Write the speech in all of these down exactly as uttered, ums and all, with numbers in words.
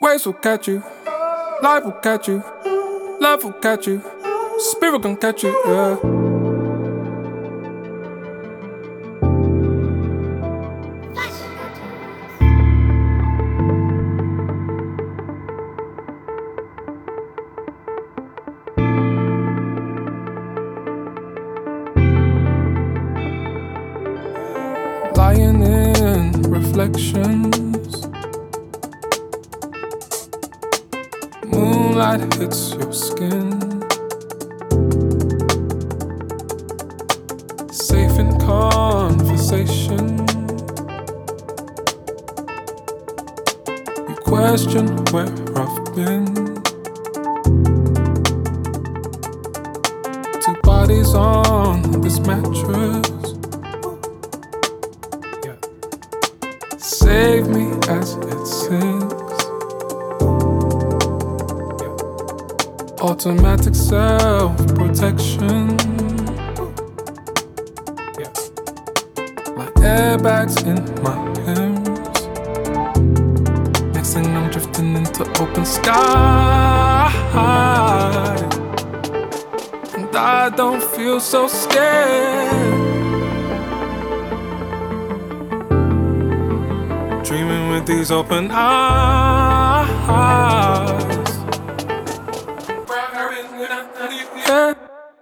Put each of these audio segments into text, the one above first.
Waves will catch you, life will catch you, love will catch you, spirit gon' catch you, yeah. Lying in reflections, moonlight hits your skin. Safe in conversation, you question where I've been. Two bodies on this mattress, save me as it sinks. Automatic self-protection, like airbags in my limbs. Next thing I'm drifting into open sky, and I don't feel so scared. Dreaming with these open eyes, yeah.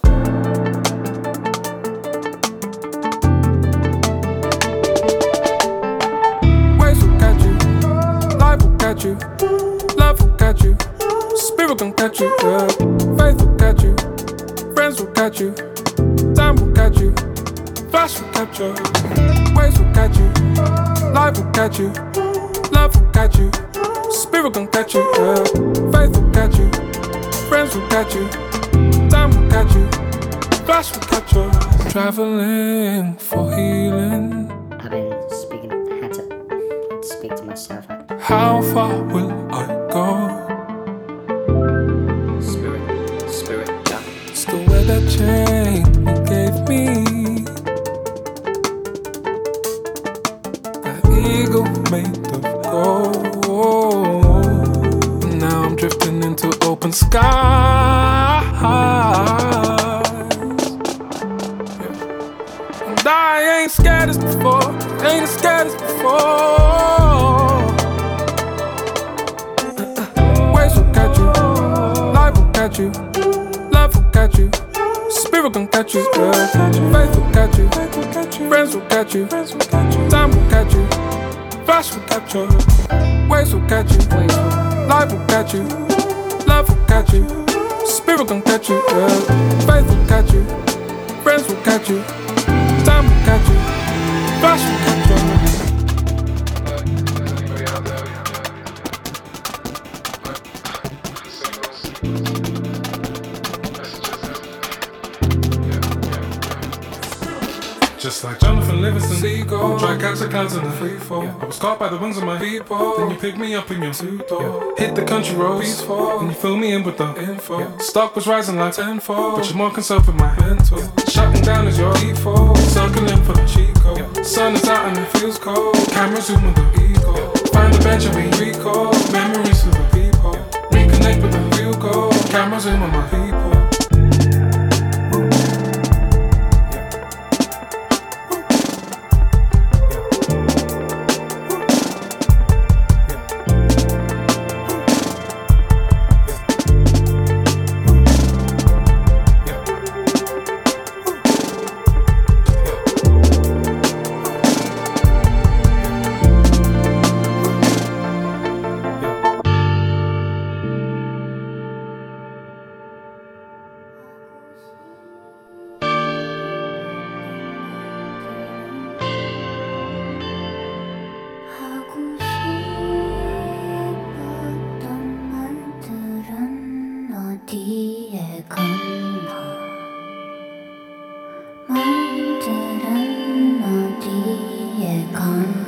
Waves will catch you, life will catch you, love will catch you, spirit gon' catch you, yeah. Faith will catch you, friends will catch you, time will catch you, flash will catch you. Waves will catch you, life will catch you, love will catch you, spirit gon' catch you, yeah. Faith will catch you, friends will catch you, time will catch you, flash will catch you. Traveling for healing, I've been speaking, I had to speak to myself. how far will I go? Spirit, spirit, yeah. Still wear that chain you gave me, eagle made of gold. Now I'm drifting into open skies, and I ain't scared as before, ain't as scared as before. Waves will catch you, life will catch you, love will catch you, spirit gon' catch you, yeah. Faith will catch you, friends will catch you, time will catch you, flash will catch you. Waves will catch you, life will catch you, love will catch you, spirit gon' catch you, yeah. Faith will catch you, friends will catch you, time will catch you, flash will catch you. Just like Jonathan Livingston, Seagull, dry catch the clouds in the free fall. Yeah. I was caught by the wings of my people. Then you picked me up in your two-door. Yeah. Hit the country roads, peaceful, and you fill me in with the info. Yeah. Stock was rising like tenfold, but you're more concerned with my mental. Yeah. Shutting down is your default, circling for the cheat code. Yeah. Sun is out and it feels cold. Camera zoom with the ego. Yeah. Find the bench and we recall memories of the people. Yeah. Reconnect with the real goal. Camera zoom on my people. 어디에 건너 말들은 어디에 건너